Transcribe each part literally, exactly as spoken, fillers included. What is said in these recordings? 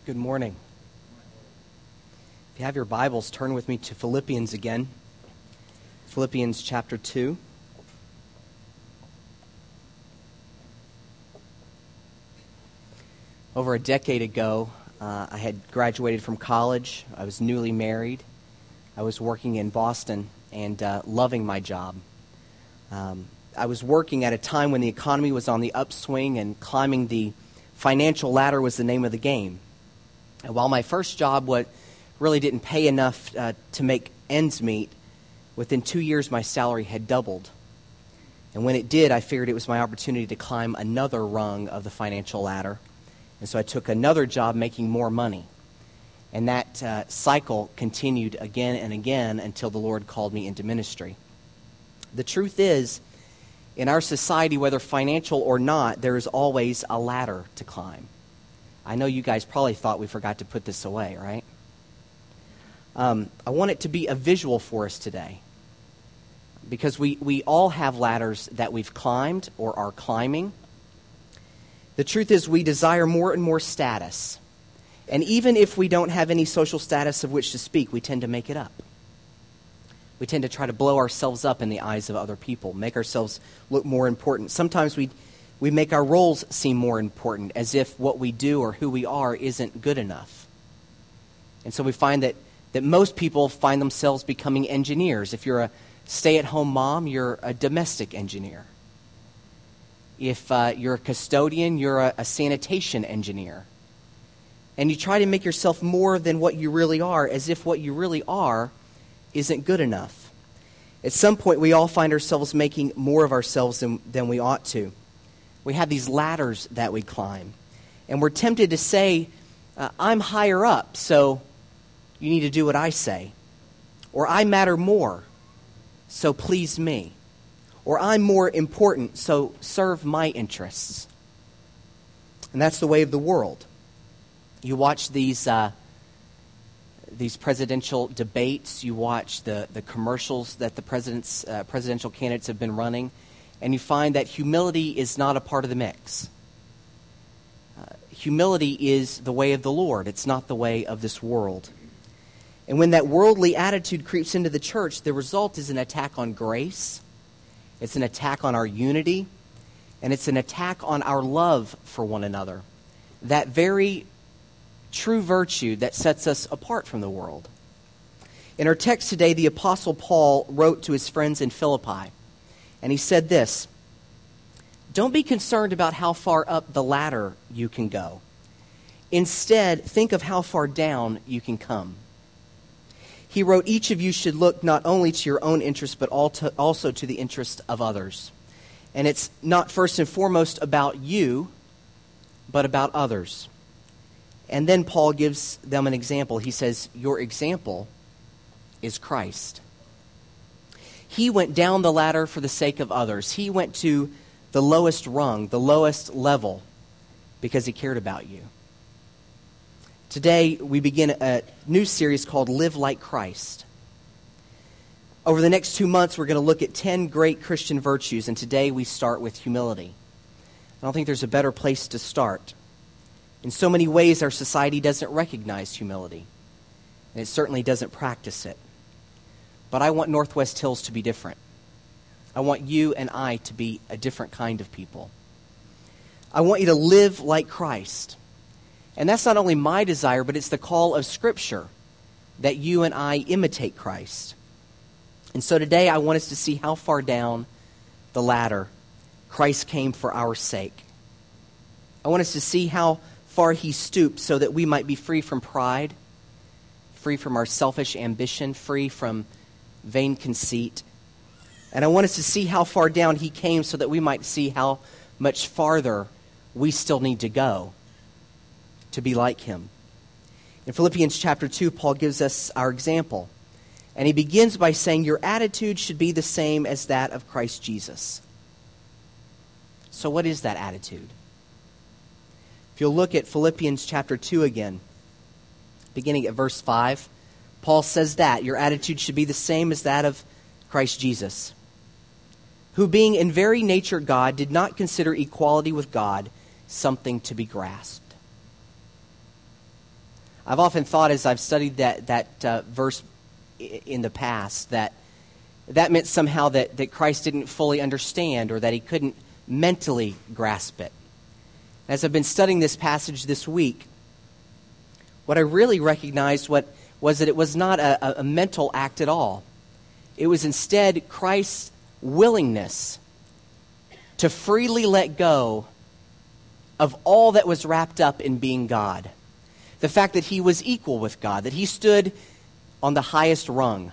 Good morning. If you have your Bibles, turn with me to Philippians again. Philippians chapter two. Over a decade ago, uh, I had graduated from college. I was newly married. I was working in Boston and uh, loving my job. Um, I was working at a time when the economy was on the upswing and climbing the financial ladder was the name of the game. And while my first job what really didn't pay enough uh, to make ends meet, within two years my salary had doubled. And when it did, I figured it was my opportunity to climb another rung of the financial ladder. And so I took another job making more money. And that uh, cycle continued again and again until the Lord called me into ministry. The truth is, in our society, whether financial or not, there is always a ladder to climb. I know you guys probably thought we forgot to put this away, right? Um, I want it to be a visual for us today. Because we, we all have ladders that we've climbed or are climbing. The truth is we desire more and more status. And even if we don't have any social status of which to speak, we tend to make it up. We tend to try to blow ourselves up in the eyes of other people, make ourselves look more important. Sometimes we we make our roles seem more important, as if what we do or who we are isn't good enough. And so we find that, that most people find themselves becoming engineers. If you're a stay-at-home mom, you're a domestic engineer. If uh, you're a custodian, you're a, a sanitation engineer. And you try to make yourself more than what you really are, as if what you really are isn't good enough. At some point, we all find ourselves making more of ourselves than, than we ought to. We have these ladders that we climb. And we're tempted to say, uh, I'm higher up, so you need to do what I say. Or I matter more, so please me. Or I'm more important, so serve my interests. And that's the way of the world. You watch these uh, these presidential debates, you watch the, the commercials that the president's uh, presidential candidates have been running, and you find that humility is not a part of the mix. Uh, humility is the way of the Lord. It's not the way of this world. And when that worldly attitude creeps into the church, the result is an attack on grace. It's an attack on our unity. And it's an attack on our love for one another. That very true virtue that sets us apart from the world. In our text today, the Apostle Paul wrote to his friends in Philippi. And he said this, "Don't be concerned about how far up the ladder you can go. Instead, think of how far down you can come." He wrote, "Each of you should look not only to your own interest, but also to the interest of others." And it's not first and foremost about you, but about others. And then Paul gives them an example. He says, your example is Christ. He went down the ladder for the sake of others. He went to the lowest rung, the lowest level, because he cared about you. Today, we begin a new series called Live Like Christ. Over the next two months, we're going to look at ten great Christian virtues, and today we start with humility. I don't think there's a better place to start. In so many ways, our society doesn't recognize humility, and it certainly doesn't practice it. But I want Northwest Hills to be different. I want you and I to be a different kind of people. I want you to live like Christ. And that's not only my desire, but it's the call of Scripture that you and I imitate Christ. And so today I want us to see how far down the ladder Christ came for our sake. I want us to see how far he stooped so that we might be free from pride, free from our selfish ambition, free from vain conceit. And I want us to see how far down he came so that we might see how much farther we still need to go to be like him. In Philippians chapter two, Paul gives us our example. And he begins by saying, your attitude should be the same as that of Christ Jesus. So what is that attitude? If you'll look at Philippians chapter two again, beginning at verse five, Paul says that your attitude should be the same as that of Christ Jesus, who being in very nature God, did not consider equality with God something to be grasped. I've often thought as I've studied that, that uh, verse in the past that that meant somehow that, that Christ didn't fully understand or that he couldn't mentally grasp it. As I've been studying this passage this week, what I really recognized what, was that it was not a, a mental act at all. It was instead Christ's willingness to freely let go of all that was wrapped up in being God. The fact that he was equal with God, that he stood on the highest rung.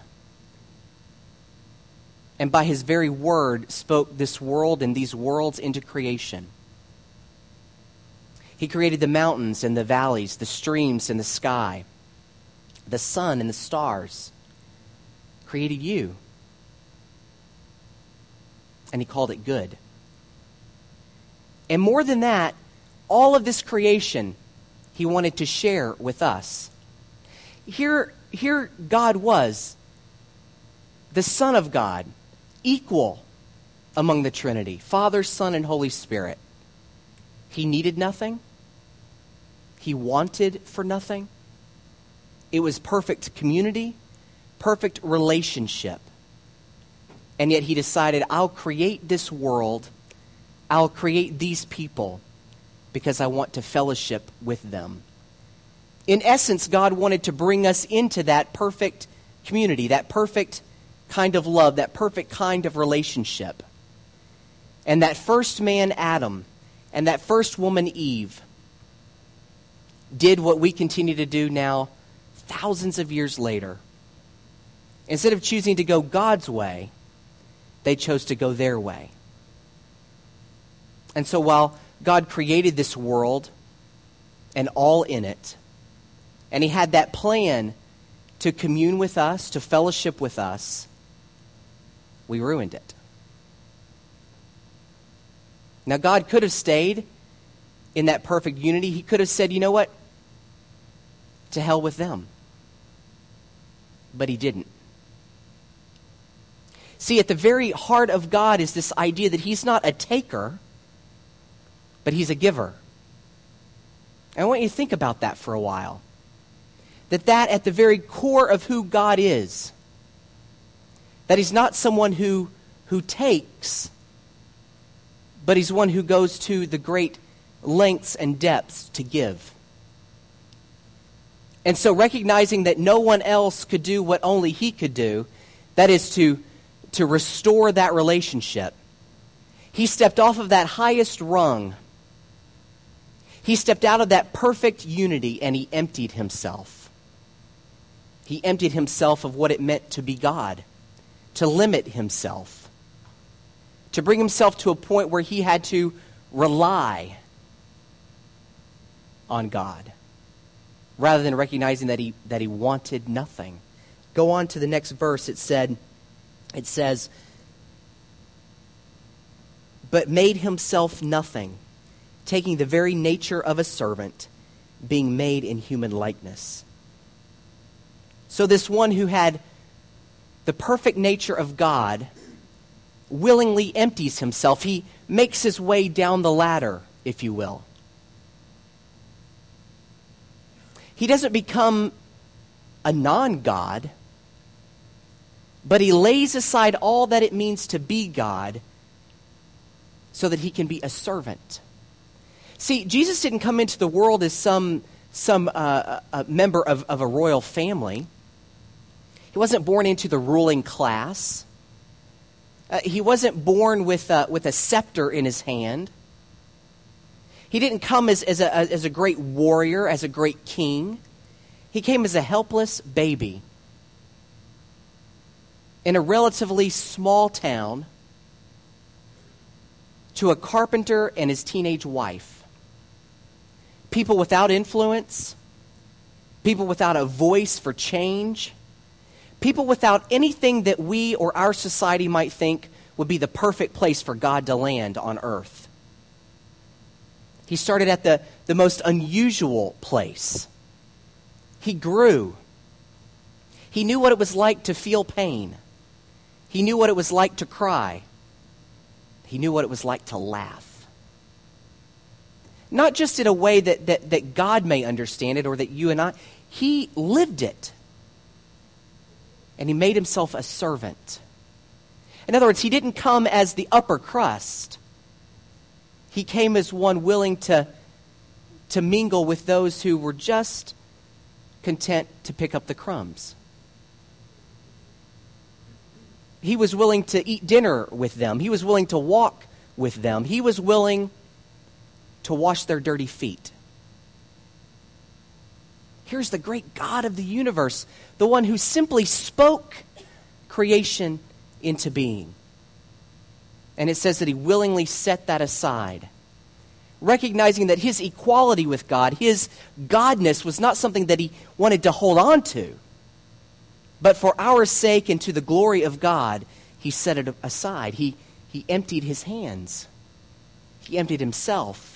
And by his very word spoke this world and these worlds into creation. He created the mountains and the valleys, the streams and the sky, the sun and the stars. Created you. And he called it good. And more than that, all of this creation he wanted to share with us. Here, here God was, the Son of God, equal among the Trinity, Father, Son, and Holy Spirit. He needed nothing. He wanted for nothing. It was perfect community, perfect relationship. And yet he decided, I'll create this world, I'll create these people because I want to fellowship with them. In essence, God wanted to bring us into that perfect community, that perfect kind of love, that perfect kind of relationship. And that first man, Adam, and that first woman, Eve, did what we continue to do now, thousands of years later. Instead of choosing to go God's way, they chose to go their way. And so while God created this world and all in it, and he had that plan to commune with us, to fellowship with us, we ruined it. Now, God could have stayed in that perfect unity. He could have said, you know what? To hell with them. But he didn't. See, at the very heart of God is this idea that he's not a taker, but he's a giver. I want you to think about that for a while. That that at the very core of who God is, that he's not someone who, who takes, but he's one who goes to the great lengths and depths to give. And so recognizing that no one else could do what only he could do, that is to, to restore that relationship, he stepped off of that highest rung. He stepped out of that perfect unity and he emptied himself. He emptied himself of what it meant to be God, to limit himself, to bring himself to a point where he had to rely on God, rather than recognizing that he that he wanted nothing. Go on to the next verse. It said, it says, but made himself nothing, taking the very nature of a servant, being made in human likeness. So this one who had the perfect nature of God willingly empties himself. He makes his way down the ladder, if you will. He doesn't become a non-God, but he lays aside all that it means to be God so that he can be a servant. See, Jesus didn't come into the world as some, some uh, a member of, of a royal family. He wasn't born into the ruling class. Uh, he wasn't born with a, with a scepter in his hand. He didn't come as, as, a, as a great warrior, as a great king. He came as a helpless baby in a relatively small town to a carpenter and his teenage wife. People without influence, people without a voice for change, people without anything that we or our society might think would be the perfect place for God to land on earth. He started at the, the most unusual place. He grew. He knew what it was like to feel pain. He knew what it was like to cry. He knew what it was like to laugh. not just in a way that, that, that God may understand it or that you and I, he lived it. And he made himself a servant. In other words, he didn't come as the upper crust. He came as one willing to, to mingle with those who were just content to pick up the crumbs. He was willing to eat dinner with them. He was willing to walk with them. He was willing to wash their dirty feet. Here's the great God of the universe, the one who simply spoke creation into being. And it says that he willingly set that aside, recognizing that his equality with God, his godness, was not something that he wanted to hold on to. But for our sake and to the glory of God, he set it aside. He, he emptied his hands. He emptied himself.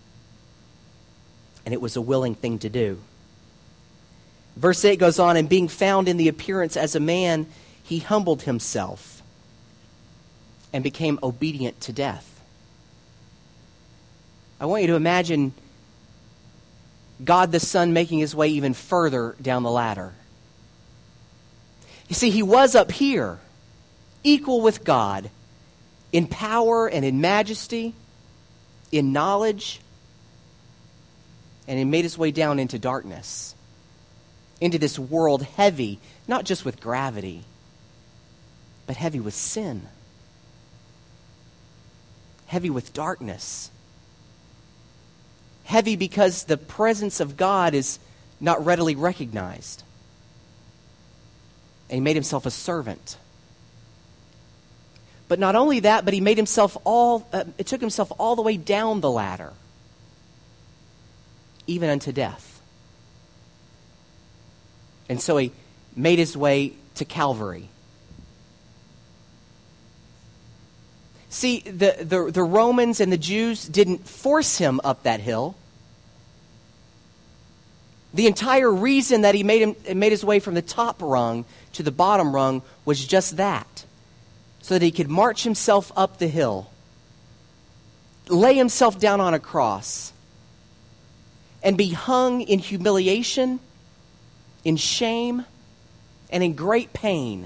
And it was a willing thing to do. Verse eight goes on, and being found in the appearance as a man, he humbled himself and became obedient to death. I want you to imagine God the Son making his way even further down the ladder. You see, he was up here, equal with God, in power and in majesty, in knowledge, and he made his way down into darkness, into this world heavy, not just with gravity, but heavy with sin, heavy with darkness, heavy because the presence of God is not readily recognized. And he made himself a servant. But not only that, but he made himself all, uh, it took himself all the way down the ladder, even unto death. And so he made his way to Calvary. See, the, the, the Romans and the Jews didn't force him up that hill. The entire reason that he made him made his way from the top rung to the bottom rung was just that, so that he could march himself up the hill, lay himself down on a cross, and be hung in humiliation, in shame, and in great pain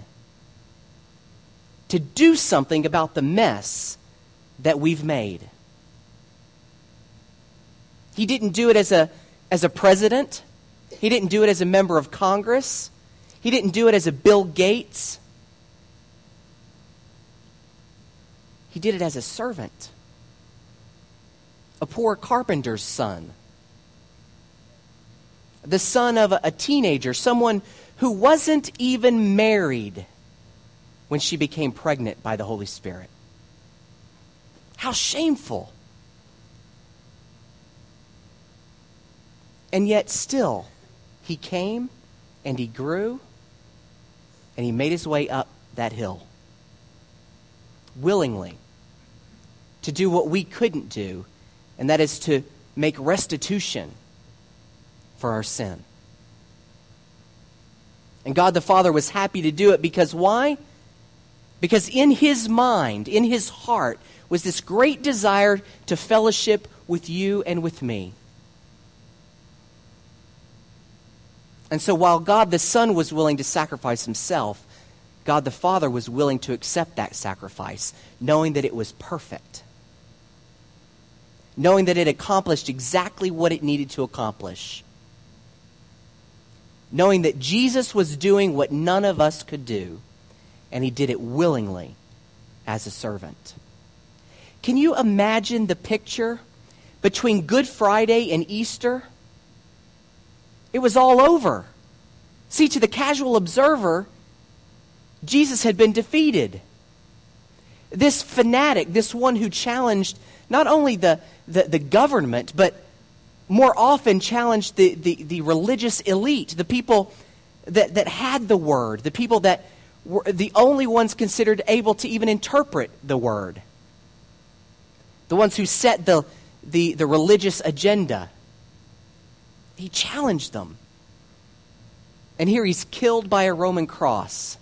to do something about the mess that we've made. He didn't do it as a as a president. He didn't do it as a member of Congress. He didn't do it as a Bill Gates. He did it as a servant, a poor carpenter's son, the son of a, a teenager, someone who wasn't even married when she became pregnant by the Holy Spirit. How shameful. And yet still, he came and he grew and he made his way up that hill willingly to do what we couldn't do, and that is to make restitution for our sin. And God the Father was happy to do it because why? Because in his mind, in his heart, was this great desire to fellowship with you and with me. And so while God the Son was willing to sacrifice himself, God the Father was willing to accept that sacrifice, knowing that it was perfect, knowing that it accomplished exactly what it needed to accomplish, knowing that Jesus was doing what none of us could do, and he did it willingly as a servant. Can you imagine the picture between Good Friday and Easter? It was all over. See, to the casual observer, Jesus had been defeated. This fanatic, this one who challenged not only the, the, the government, but more often challenged the, the, the religious elite, the people that, that had the word, the people that were the only ones considered able to even interpret the word, the ones who set the, the, the religious agenda. He challenged them. And here he's killed by a Roman cross.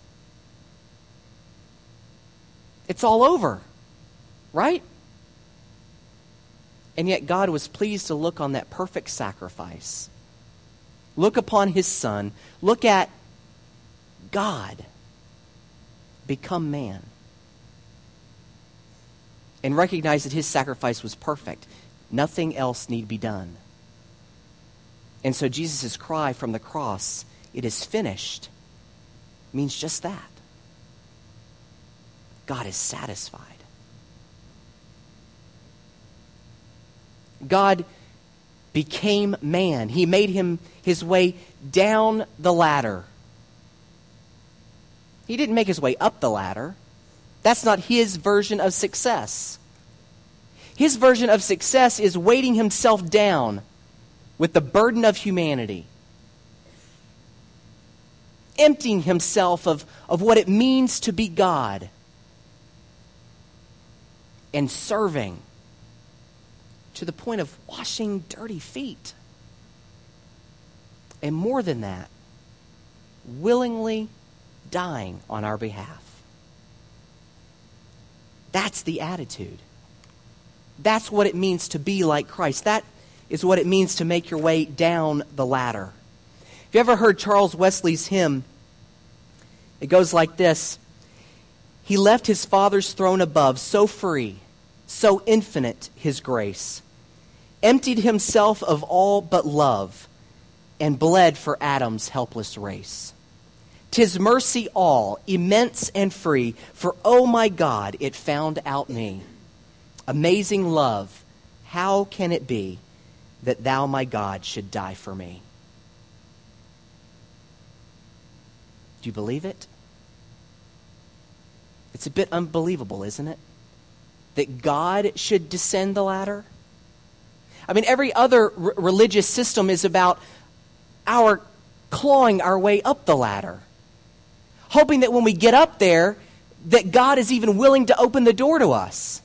It's all over, right? And yet God was pleased to look on that perfect sacrifice. Look upon his Son. Look at God become man. And recognize that his sacrifice was perfect. Nothing else need be done. And so Jesus' cry from the cross, "It is finished," means just that. God is satisfied. God became man. He made him his way down the ladder. He didn't make his way up the ladder. That's not his version of success. His version of success is weighting himself down with the burden of humanity, emptying himself of, of what it means to be God, and serving to the point of washing dirty feet. And more than that, willingly dying on our behalf. That's the attitude. That's what it means to be like Christ. That is what it means to make your way down the ladder. If you ever heard Charles Wesley's hymn, it goes like this: "He left his Father's throne above, so free, so infinite his grace, emptied himself of all but love, and bled for Adam's helpless race. 'Tis mercy all, immense and free, for, oh my God, it found out me. Amazing love, how can it be that thou, my God, should die for me?" Do you believe it? It's a bit unbelievable, isn't it? That God should descend the ladder? I mean, every other r- religious system is about our clawing our way up the ladder, hoping that when we get up there, that God is even willing to open the door to us.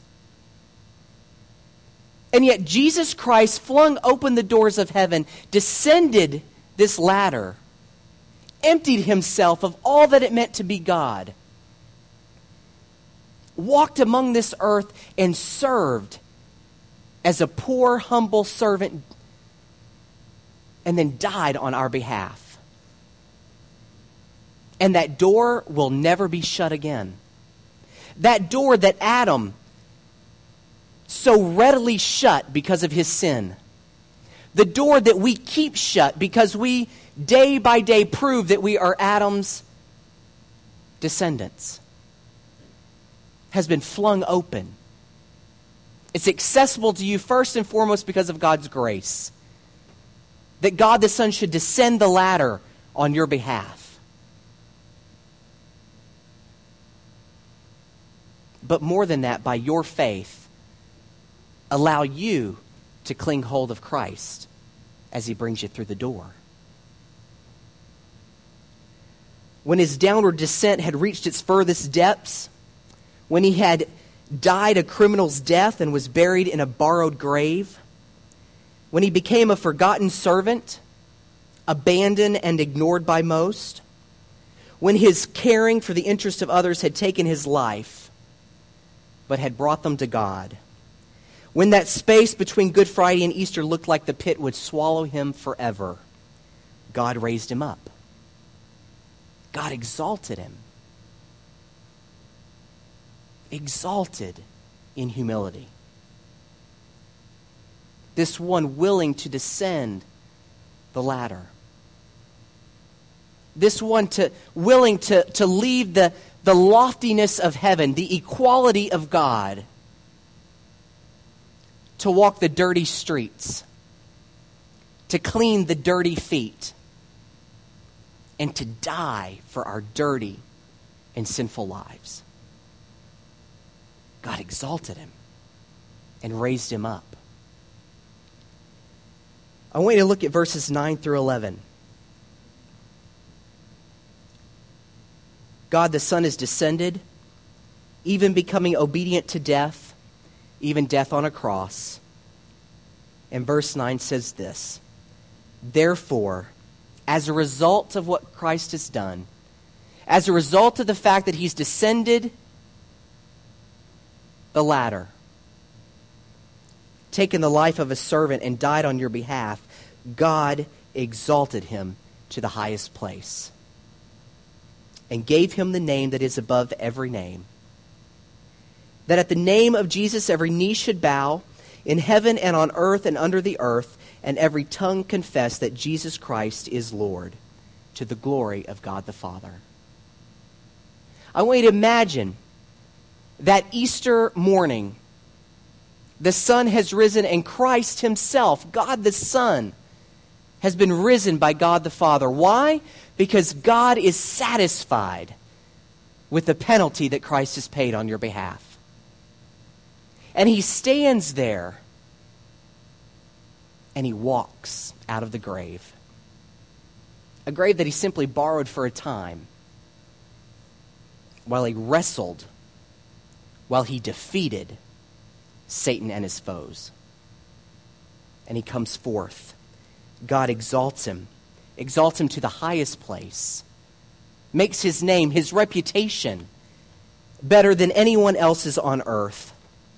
And yet Jesus Christ flung open the doors of heaven, descended this ladder, emptied himself of all that it meant to be God, walked among this earth and served as a poor, humble servant, and then died on our behalf. And that door will never be shut again. That door that Adam so readily shut because of his sin. The door that we keep shut because we day by day prove that we are Adam's descendants, has been flung open. It's accessible to you first and foremost because of God's grace. That God the Son should descend the ladder on your behalf. But more than that, by your faith, allow you to cling hold of Christ as he brings you through the door. When his downward descent had reached its furthest depths, when he had died a criminal's death and was buried in a borrowed grave, when he became a forgotten servant, abandoned and ignored by most, when his caring for the interest of others had taken his life, but had brought them to God, when that space between Good Friday and Easter looked like the pit would swallow him forever, God raised him up. God exalted him. Exalted in humility. This one willing to descend the ladder. This one to willing to, to leave the, the loftiness of heaven, the equality of God, to walk the dirty streets, to clean the dirty feet, and to die for our dirty and sinful lives. God exalted him and raised him up. I want you to look at verses nine through eleven. God the Son is descended, even becoming obedient to death, even death on a cross. And verse nine says this: "Therefore, as a result of what Christ has done, as a result of the fact that he's descended the ladder, taken the life of a servant and died on your behalf, God exalted him to the highest place and gave him the name that is above every name, that at the name of Jesus every knee should bow, in heaven and on earth and under the earth, and every tongue confess that Jesus Christ is Lord, to the glory of God the Father. I want you to imagine that Easter morning, the sun has risen and Christ himself, God the Son, has been risen by God the Father. Why? Because God is satisfied with the penalty that Christ has paid on your behalf. And he stands there and he walks out of the grave. A grave that he simply borrowed for a time while he wrestled, while he defeated Satan and his foes. And he comes forth. God exalts him, exalts him to the highest place, makes his name, his reputation, better than anyone else's on earth,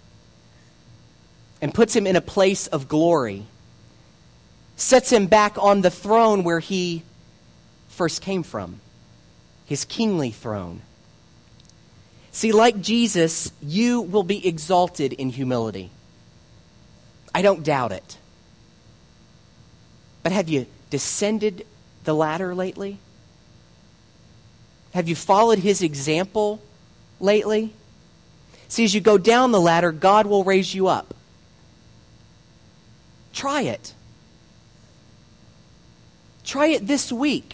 and puts him in a place of glory, sets him back on the throne where he first came from, his kingly throne. See, like Jesus, you will be exalted in humility. I don't doubt it. But have you descended the ladder lately? Have you followed his example lately? See, as you go down the ladder, God will raise you up. Try it. Try it this week.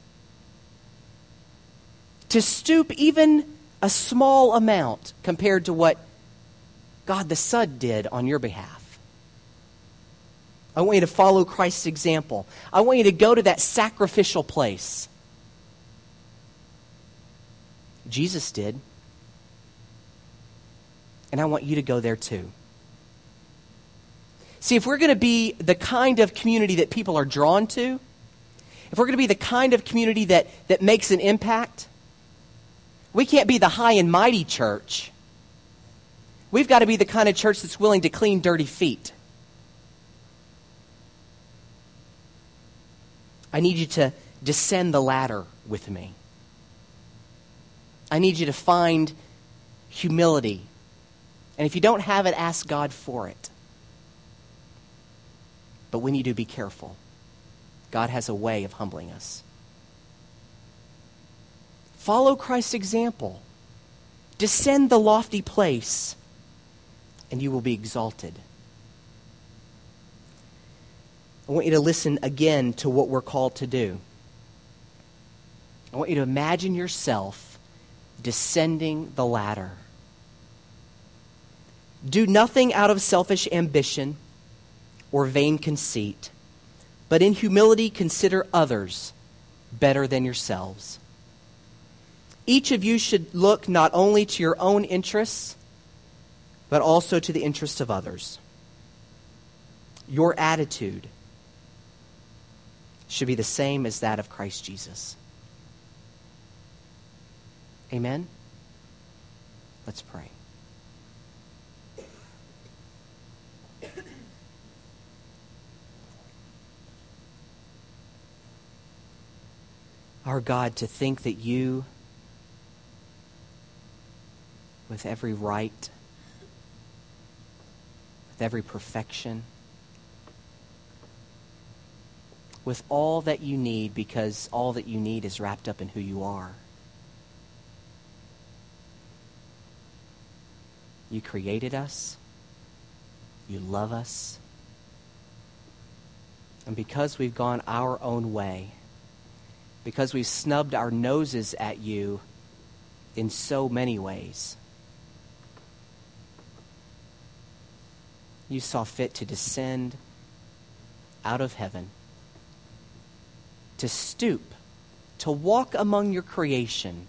To stoop even a small amount compared to what God the Son did on your behalf. I want you to follow Christ's example. I want you to go to that sacrificial place. Jesus did. And I want you to go there too. See, if we're going to be the kind of community that people are drawn to, if we're going to be the kind of community that, that makes an impact, we can't be the high and mighty church. We've got to be the kind of church that's willing to clean dirty feet. I need you to descend the ladder with me. I need you to find humility. And if you don't have it, ask God for it. But we need to be careful. God has a way of humbling us. Follow Christ's example. Descend the lofty place, and you will be exalted. I want you to listen again to what we're called to do. I want you to imagine yourself descending the ladder. Do nothing out of selfish ambition or vain conceit, but in humility consider others better than yourselves. Each of you should look not only to your own interests, but also to the interests of others. Your attitude should be the same as that of Christ Jesus. Amen? Let's pray. Our God, to think that you, with every right, with every perfection, with all that you need, because all that you need is wrapped up in who you are. You created us. You love us. And because we've gone our own way, because we've snubbed our noses at you in so many ways, you saw fit to descend out of heaven, to stoop, to walk among your creation.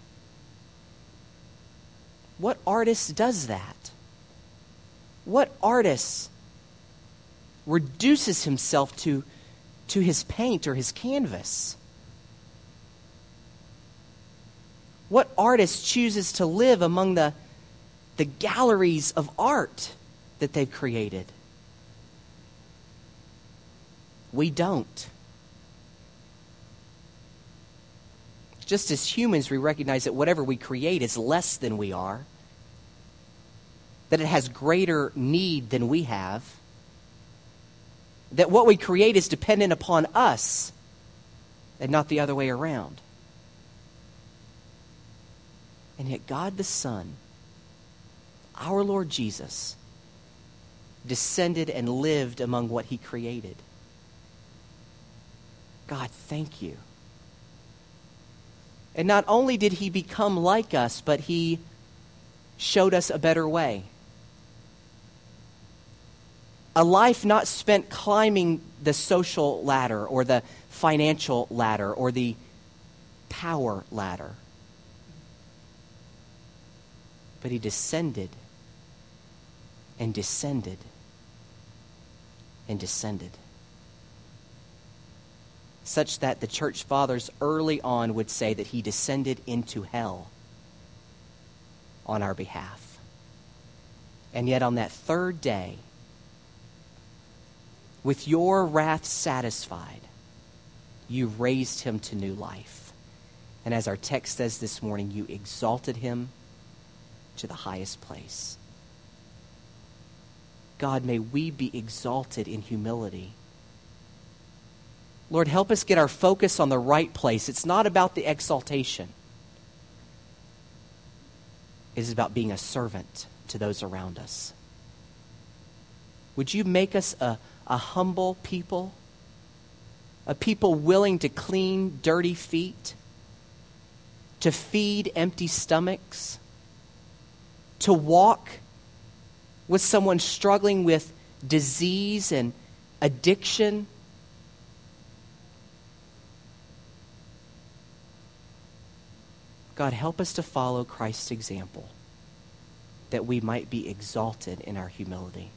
What artist does that? What artist reduces himself to, to his paint or his canvas? What artist chooses to live among the, the galleries of art that they've created? We don't. Just as humans, we recognize that whatever we create is less than we are, that it has greater need than we have, that what we create is dependent upon us and not the other way around. And yet God the Son, our Lord Jesus, descended and lived among what he created. God, thank you. And not only did he become like us, but he showed us a better way. A life not spent climbing the social ladder or the financial ladder or the power ladder. But he descended and descended and descended, such that the church fathers early on would say that he descended into hell on our behalf. And yet on that third day, with your wrath satisfied, you raised him to new life. And as our text says this morning, you exalted him to the highest place. God, may we be exalted in humility. Lord, help us get our focus on the right place. It's not about the exaltation. It is about being a servant to those around us. Would you make us a, a humble people? A people willing to clean dirty feet? To feed empty stomachs? To walk with someone struggling with disease and addiction? God, help us to follow Christ's example, that we might be exalted in our humility.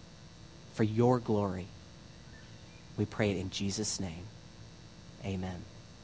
For your glory, we pray it in Jesus' name. Amen.